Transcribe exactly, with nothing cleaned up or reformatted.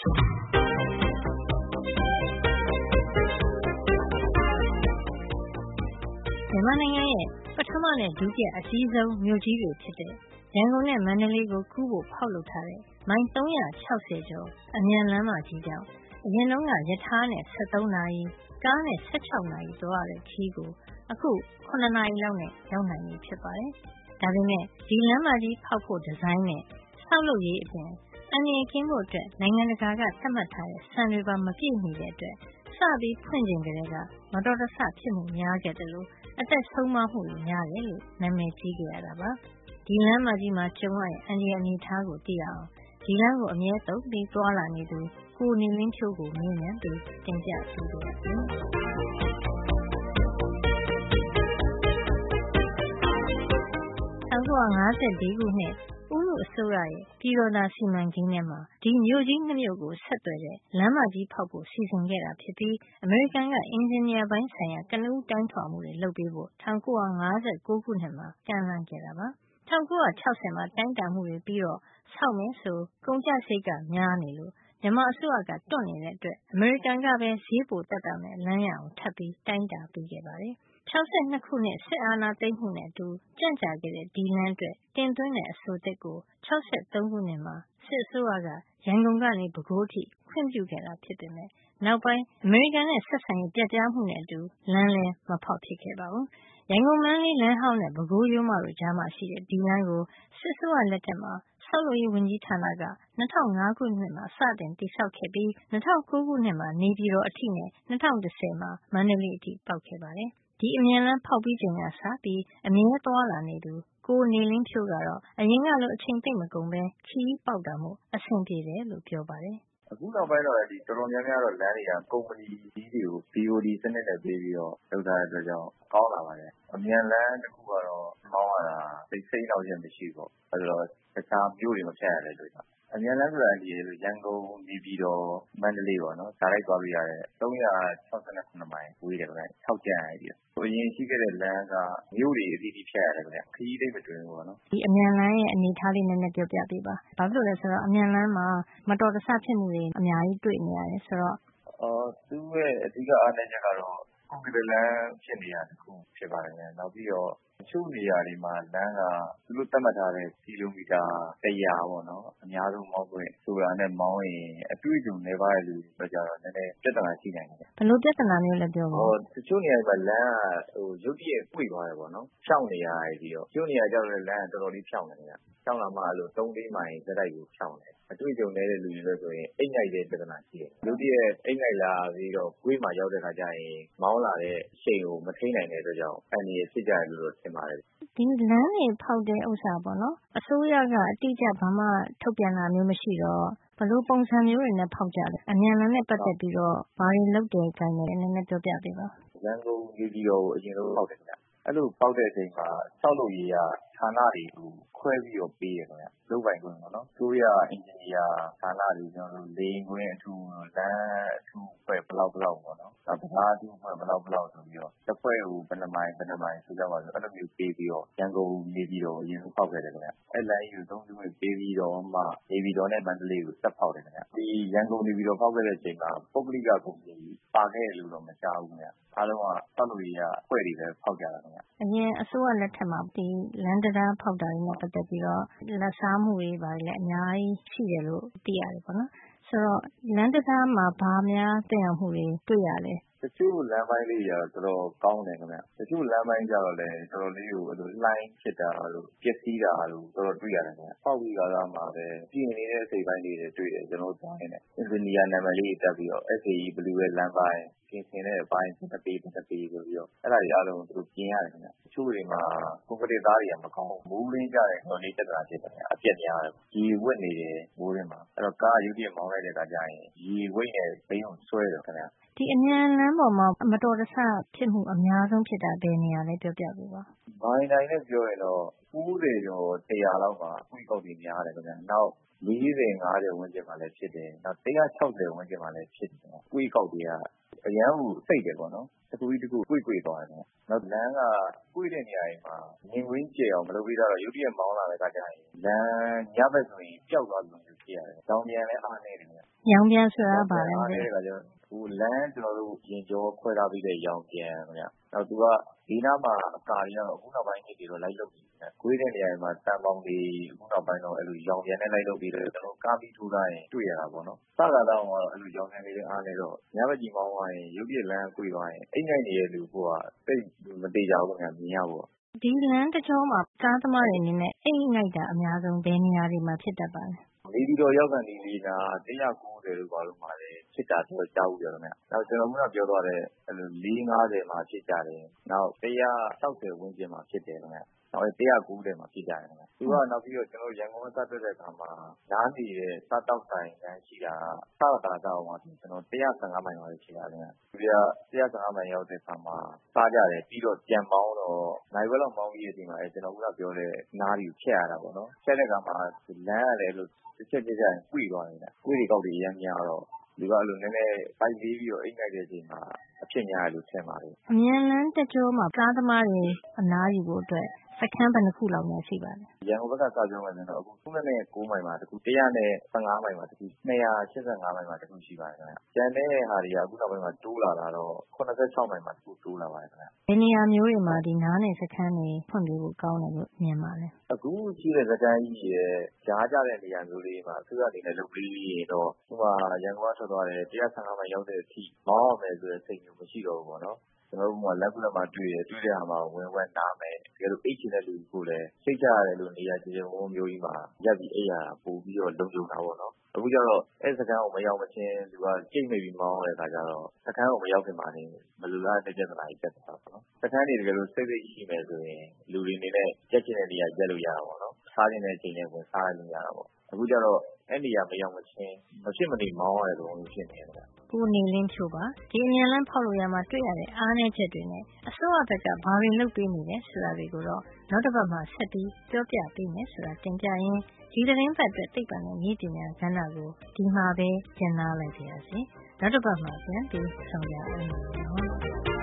မြန်မာနိုင်ငံရဲ့ပထမနဲ့ဒုတိယအကြီးဆုံးမြို့ကြီးတွေဖြစ်တဲ့ရန်ကုန်နဲ့မန္တလေးကိုကူးဖို့ဖောက်လုပ်ထားတဲ့မိုင်သုံးရာ၆ဆယ်ကျော်အမြန်လမ်းမကြီးကြောင့်အရင်တုန်းကရထားနဲ့၁၃နာရီကားနဲ့၁၆နာရီသွားရတဲ့ခရီးကိုအခုခုနှစ်နာရီလောက်နဲ့ရောက်နိုင်ပြီဖြစ်ပါတယ်။ဒါပေမဲ့ဒီလမ်းမကြီးဖောက်ဖို့ဒီဇိုင်းနဲ့ဆောက်လုပ်ရေးအပြင်အန္တရာယ်ကင်းဖို့အတွက်နိုင်ငံတကာကသတ်မှတ်ထားတဲ့စံတွေပါမပြည့်မီတဲ့အတွက်စပြီးဖွင့်ချိန်ကလေးကမတော်တဆဖြစ်မှုများခဲ့တယ်လို့အသက်ဆုံးမမှုတွေများတယ်လို့နာမည်ကြီးခဲ့ရတာပါ။ဒီလမ်းမကြီးမှာကျုံရတဲ့အန္တရာယ်အနေအထားကိုသိရအောင်ဒီလမ်းကိုအမြဲသုံးပြီးသွားလာနေသူကိုနေလင်းဖြိုးကိုမြင်မြန်ပြီးတင်ပြပေးပါရစေ။၁၉၅၄ခုနှစ်ဦးနုအစိုးရရဲ့ပြည်တော်သာစီမံကိန်းထဲမှာဒီမြို့ကြီးနှစ်မြို့ကိုဆက်သွယ်တဲ့လမ်းမကြီးဖောက်ဖို့စီစဉ်ခဲ့တာဖြစ်ပြီးအမေရိကန်ကအင်ဂျင်နီယာပိုင်းဆိုင်ရာကနဦးတိုင်းထွာမှုတွေလုပ်ပေးဖို့၁၉၅၉ခုနှစ်မှာကမ်းလှမ်းခဲ့တာပါ။၁၉၆၀မှာတိုင်းတာမှုတွေပြီးတော့ဆောက်မယ်ဆိုကုန်ကျစရိတ်ကများနေလို့မြန်မာအစိုးရကတွန့်နေတဲ့အတွက်အမေရိကန်ကပဲဈေးပိုသက်သာမဲ့လမ်းရအောင်ထပ်ပြီးတိုင်းတာပေးခဲ့ပါတယ်။၆၂ခုနှစ်စစ်အာဏာသိမ်းမှုနဲ့အတူကြန့်ကြာခဲ့တဲ့ဒီလမ်းအတွက်တင်သွင်းတဲ့အဆိုသစ်ကို၆၃ခုနှစ်မှာစစ်အစိုးရကရန်ကုန်ကနေပဲခူးထိခွင့်ပြုခဲ့တာဖြစ်ပေမဲ့နောက်ပိုင်းအမေရိကန်နဲ့ဆက်ဆံရေးပြတ်ပြားမှုနဲ့အတူလမ်းလည်းမဖောက်ဖြစ်ခဲ့ပါဘူး။ရန်ကုန်မန္တလေးလမ်းဟောင်းနဲ့ပဲခူးရိုးမတို့ကြားမှာရှိတဲ့ဒီလမ်းကိုစစ်အစိုးရလက်ထက်မှာဆောက်လုပ်ရေးဝန်ကြီးဌာနက၂၀၀၅ခုနှစ်မှာစတင်တည်ဆောက်ခဲ့ပြီး၂၀၀၉ခုနှစ်မှာနေပြည်တော်အထိနဲ့၂၀၁၀မှာမန္တလေးအထိပေါက်ခဲ့ပါတယ်။ဒီအမြန်လမ်းဖောက်ပြီးချိန်ကစပြီးအမြဲသွားလာနေသူကိုနေလင်းဖြိုးကတော့အရင်ကလိုအချိန်သိပ်မကုန်ပဲခရီးပေါက်တာမို့အဆင်ပြေတယ်လို့ပြောပါတယ်။အခုနောက်ပိုင်းတော့ဒီတော်တော်များများတော့လမ်းတွေကကုမ္ပဏီကြီးတွေကို B O D စနစ်နဲ့ပေးပြီးတော့လုပ်ထားတဲ့အတွက်ကြောင့်ကောင်းလာပါတယ်။အမြန်လမ်းတစ်ခုကတော့မောင်းရတာသိစိတ်နောက်ချက်မရှိဘူး။အဲဒါတော့တခြားမြို့တွေမဖြတ်ရတဲ့အတွက်ကြောင့်အမြန်လမ်းဆိုတာဒီရန်ကုန်နေပြည်တော်မန္တလေးပေါ့နော်ဒါလိုက်သွားလို့ရတဲ့သုံးရာ၆၂ခုမိုင်ဝေးတယ်ဗျ။၆ကျန်ရည်။အရင်ရှိခဲ့တဲ့လမ်းကမြို့တွေအသီးသီးဖြတ်ရတယ်ဗျ။ခရီးသိပ်မတွင်ဘူးပေါ့နော်။ဒီအမြန်လမ်းရဲ့အနေအထားလေးနည်းနည်းပြောပြပေးပါ။ဘာဖြစ်လို့လဲဆိုတော့အမြန်လမ်းမှာမတော်တဆဖြစ်မှုတွေအများကြီးတွေ့နေရတယ်ဆိုတော့အော်သူ့ရဲ့အဓိကအားနည်းချက်ကတော့ကွန်ကရစ်လမ်းဖြစ်နေတာတစ်ခုဖြစ်ပါတယ်။နောက်ပြီးတော့တချို့နေရာတွေမှာလမ်းကသူတို့သတ်မှတ်ထားတဲ့ကီလိုမီတာတရာပေါ့နော်အများဆုံးမောင်းခွင့်ဆိုတာနဲ့မောင်းရင်အတွေ့အကြုံနည်းပါးတဲ့လူတွေကြတော့နည်းနည်းပြဿနာရှိနိုင်တယ်။ဘယ်လိုပြဿနာမျိုးလဲပြောပါဦး။တချို့နေရာတွေမှာလမ်းကဟိုရုတ်တရက်ကွေ့သွားတယ်ပေါ့နော်။ဖြောင့်နေရတယ်ပြီးတော့တချို့နေရာကျတော့လမ်းကတော်တော်လေးဖြောင့်နေတယ်။ဖြောင့်လာမှအဲ့လိုသုံးလေးမိုင်စက်တိုက်ကိုဖြောင့်တယ်။အတွေ့အကြုံနည်းတဲ့လူတွေလို့ဆိုရင်အိတ်ငိုက်တဲ့ပြဿနာရှိတယ်။ရုတ်တရက်အိတ်ငိုက်လာပြီးတော့ကွေ့မှာရောက်တဲ့ခါကျရင်မောင်းလာတဲ့အချိန်ကိုမထိနိုင်တဲ့အတွက်ကြောင့်အန္တရာယ်ဖြစ်ကြတယ်လို့တော့ထင်ပါတယ်။ဒီလမ်းတွေဖောက်တဲ့ဥစ္စာပေါ့နော်အစိုးရကအတိအကျဘာမှထုတ်ပြန်တာမျိုးမရှိတော့ဘယ်လိုပုံစံမျိုးတွေနဲ့ဖောက်ကြလဲအမြန်လမ်းနဲ့ပတ်သက်ပြီးတော့ဘာတွေလုပ်တယ်ကိုင်းတယ်နည်းနည်းပြောပြပေးပါရန်ကုန်နေပြည်တော်ကိုအရင်ဆုံးဖောက်တယ်ခင်ဗျအဲ့လိုဖောက်တဲ့အချိန်မှာဆောက်လုပ်ရေးကဌာနတွေကိုခွဲပြီးတော့ပေးတယ်ခင်ဗျလုပ်ပိုင်ခွင့်ပေါ့နော်ဆိုရအင်ဂျင်နီယာဌာနတွေကျွန်တော်တို့လေရင်ခွင့်အထူးလမ်းအထူးဖွဲ့ဘလောက်ဘလောက်ပေါ့နော်ဒါဗမာအထူးဖွဲ့ဘလောက်ဘလောက်ဆိုပြီးတော့တစ်ဖွဲ့ကိုဘယ်နှမိုင်ဘယ်နှမိုင်ဆိုကြပါစို့အဲ့လိုမျိုးပေးပြီးတော့ရန်ကုန်နေပြည်တော်အရင်ဆုံးဖောက်ခဲ့တယ်ခင်ဗျအဲ့လမ်းကြီးကိုသုံးစုဝင်ပေးပြီးတော့မှနေပြည်တော်နဲ့မန္တလေးကိုဆက်ဖောက်တယ်ခင်ဗျဒီရန်ကုန်နေပြည်တော်ဖောက်ခဲ့တဲ့အချိန်မှာပုဂ္ဂလိကကုမ္ပဏီပါခဲ့လို့တော့မကြားဘူးခင်ဗျအားလုံးကဆောက်လုပ်ရေးကဖွဲ့တွေပဲဖောက်ကြတာခင်ဗျအရင်အစိုးရလက်ထက်မှာဒီလမ်းတရားဖောက်တာတွေနဲ့ပတ်သက်ပြီးတော့လက်စားမှုတွေပါလေအများကြီးရှိတယ်လို့သိရတယ်ပေါ့နော်ဆိုတော့လမ်းတရားမှာဘာများတင်အောင်မှုတွေတွေ့ရလဲတချို့လမ်းပိုင်းလေးတွေကတော့တော်တော်ကောင်းတယ်ခင်ဗျတချို့လမ်းပိုင်းကျတော့လည်းတော်တော်လေးကိုအဲ့လိုလှိုင်းဖြစ်တာလို့ပျက်စီးတာလို့တော်တော်တွေ့ရတယ်ခင်ဗျဖောက်ပြီးကားမှာပဲပြင်နေတဲ့အစိပ်ပိုင်းလေးတွေတွေ့တယ်ကျွန်တော်တို့တိုင်းနဲ့အင်ဂျင်နီယာနာမည်လေးတက်ပြီးတော့ S A E ဘလူးရဲ့လမ်းပိုင်းပြင်ဆင်တဲ့အပိုင်းတစ်ပေးတစ်ပေးဆိုပြီးတော့အဲ့ဒါတွေအားလုံးသူတို့ပြင်ရတယ်ခင်ဗျတချို့တွေမှာကွန်ကရစ်သားတွေကမကောင်းဘူးမိုးရင်းကြတယ်တော်လေးတက်တာဖြစ်တယ်အပြက်များတယ်ရေဝက်နေတယ်မိုးရင်းမှာအဲ့တော့ကားရုပ်တရက်မောင်းလိုက်တဲ့အခါကျရင်ရေဝိတ်နဲ့ဘိန်းကိုဆွဲတယ်ခင်ဗျဒီအမြန်လမ်းပေါ်မှာမတော်တဆဖြစ်မှုအများဆုံးဖြစ်တာဘယ်နေရာလဲပြောပြပေးပါမိုင်းတိုင်းနဲ့ပြောရင်တော့၉၀ကျော်၁၀၀လောက်မှာအကွေ့ကောက်တွေများတယ်ခင်ဗျနောက်၄၀ ၅၀ဝန်းကျင်မှာလည်းဖြစ်တယ်နောက်၁၆၀ဝန်းကျင်မှာလည်းဖြစ်တယ်ကွေ့ကောက်တွေကအရန်ကိုစိတ်တယ်ပေါ့နော်တစ်ခုပြီးတစ်ခုကွေ့ကွေ့သွားတယ်နောက်လမ်းကကွေ့တဲ့နေရာတွေမှာမြင်ကွင်းကျယ်အောင်မလုပ်ပေးတော့ရုတ်တရက်မောင်းလာတဲ့အခါကျရင်လမ်းညဘက်ဆိုရင်ပျောက်သွားလို့ဖြစ်ရတယ်။ရောင်ပြန်လည်းအားနည်းတယ်ခင်ဗျ။ရောင်ပြန်ဆိုတာကဘာလဲအားနည်းတဲ့အခါကျတော့ဟိုလမ်းကျွန်တော်တို့ရင်ကျော်ခွဲထားပြီးတဲ့ရောင်ပြန်ခင်ဗျ။နောက်သူကဒီနားမှာအကာတွေကတော့အခုနောက်ပိုင်းနှစ်တွေတော့လိုက်လုပ်ပြီးခင်ဗျ။ကွေးတဲ့နေရာမှာတန်ပေါင်တွေအခုနောက်ပိုင်းတော့အဲ့လိုရောင်ပြန်နဲ့လိုက်လုပ်ပြီးတော့ကျွန်တော်ကားပြီးထိုးထားရင်တွေ့ရတာပေါ့နော်။စကားတော့ကတော့အဲ့လိုရောင်ပြန်လေးအားနည်းတော့ညဘက်ကြီးမောင်းသွားရင်ရုပ်ပြလမ်းကွေးသွားရင်အိမ်ငိုက်နေတဲ့လူကတိတ်မတေချာဘူးခင်ဗျမြင်ရဖို့ဒီလမ်းတစ်ကြောမှာကားသမားတွေအနေနဲ့အိမ်ငိုက်တာအများဆုံးဘယ်နေရာတွေမှာဖြစ်တတ်ပါလဲနေပြည်တော်ရောက်ကန်ဒီလေးကတစ်ကိုးဆယ်လို့ပါလို့မှာလေဖြစ်တာတော့ကြားဘူးကြတော့ခင်ဗျ။နောက်ကျွန်တော်ခုနပြောသွားတဲ့အဲ့လိုလေးငါးဆယ်မှာဖြစ်ကြတယ်။နောက်တစ်ရာ၆ဆယ်ဝန်းကျင်မှာဖြစ်တယ်ခင်ဗျ။နောက်တစ်ရာကိုးဆယ်မှာဖြစ်ကြတယ်ခင်ဗျ။သူကနောက်ပြီးတော့ကျွန်တော်ရန်ကုန်ကစတက်တဲ့အခါမှာနားနေတဲ့စားတောက်ဆိုင်တန်းရှိတာစတာတော့မှာကျွန်တော်တစ်ရာဆယ့်ငါးမိုင်ပါလေရှိတာခင်ဗျ။ဒီကတစ်ရာဆယ့်ငါးမိုင်ရောက်တဲ့အခါမှာစားကြတယ်ပြီးတော့ပြန်မောင်းတော့နိုင်ဝက်လောက်မောင်းပြီးတဲ့အချိန်မှာအဲကျွန်တော်ခုနပြောတဲ့နားတွေကိုဖြတ်ရတာပေါ့နော်။ဖြတ်တဲ့အခါမှာလမ်းကလည်းလို့တစ်ချက်တစ်ချက်ကွေ့သွားနေတာကွေ့တွေကောက်တွေရမ်းများတော့ဒီကအဲ့လိုနည်းနည်းပိုက်လေးပြီးတော့အိတ်ငိုက်တဲ့အချိန်မှာအဖြစ်များလို့ထင်ပါတယ်အမြန်လမ်းတစ်ကြောမှာကားသမားတွေအနားယူဖို့အတွက်စခန်းဘယ်နှခုလောက်များရှိပါလဲရန်ကုန်ဘက်ကစပြောမယ်ဆိုတော့အခုခုနဲ့ကိုးမိုင်မှာတခုတစ်ရာနဲ့ဆယ့်ငါးမိုင်မှာတခုနှစ်ရာရှစ်ဆယ့်ငါးမိုင်မှာတခုရှိပါတယ်ခင်ဗျ။ကျန်တဲ့ဟာတွေကအခုနောက်ပိုင်းမှာတိုးလာတာတော့ခုနစ်ဆယ့်ခြောက်မိုင်မှာတခုတိုးလာပါတယ်ခင်ဗျ။ဘယ်နေရာမျိုးတွေမှာဒီနားနေစခန်းတွေဖွင့်ပေးဖို့ကောင်းတယ်လို့မြင်ပါလဲအခုရှိတဲ့စခန်းကြီးရဲ့ကြားကြတဲ့နေရာမျိုးလေးမှာအစိုးရအနေနဲ့လုပ်ပေးရင်တော့ဟိုမှာရန်ကုန်ကထွက်သွားတယ်တစ်ရာဆယ့်ငါးမိုင်ရောက်တဲ့အထိမောင်းရမယ်ဆိုတဲ့စိတ်မျိုးမရှိတော့ဘူးပေါ့နော်ကျွန်တော်တို့ကလက်ကူလက်မှာတွေ့ရတွေ့တဲ့ဟာမှာဝင်ဝက်နာမယ်တကယ်လို့အိတ်ချင်တဲ့လူကိုလည်းစိတ်ချရတယ်လို့နေရာကျေကျေဝုန်းမျိုးကြီးမှာရက်ပြီးအိတ်ရတာပို့ပြီးတော့လုံခြုံတာပေါ့နော်အခုကျတော့အဲ့စခန်းကိုမရောက်မချင်းသူကကြိတ်မိပြီးမောင်းတဲ့အခါကျတော့စခန်းကိုမရောက်ခင်မှာနေမလူလားတဲ့ပြဿနာကြီးတက်တာပေါ့နော်စခန်းတွေတကယ်လို့စိတ်စိတ်ရှိမယ်ဆိုရင်လူတွေနေနဲ့ရက်ချင်တဲ့နေရာရက်လို့ရတာပေါ့နော်စားခြင်းတဲ့အချိန်နဲ့ဝင်စားလို့ရတာပေါ့အခုကျတော့အဲ့နေရာမရောက်မချင်းမဖြစ်မနေမောင်းရတဲ့လိုမျိုးဖြစ်နေတယ်ကိုနေလင်းဖြိုပါဒီအမြန်လမ်းဖောက်လို့ရမှာတွေ့ရတဲ့အားနည်းချက်တွေနဲ့အစိုးရဘက်ကဘာတွေလုပ်ပေးနေလဲဆိုတာတွေကိုတော့နောက်တစ်ပတ်မှာဆက်ပြီးပြောပြပေးမယ်ဆိုတာတင်ပြရင်းဒီသတင်းပတ်အတွက်သိပ္ပံနဲ့နည်းပညာကဏ္ဍကိုဒီမှာပဲကျင်းနာလိုက်ပါရစေနောက်တစ်ပတ်မှာပြန်ပြီးဆောင်ရအောင်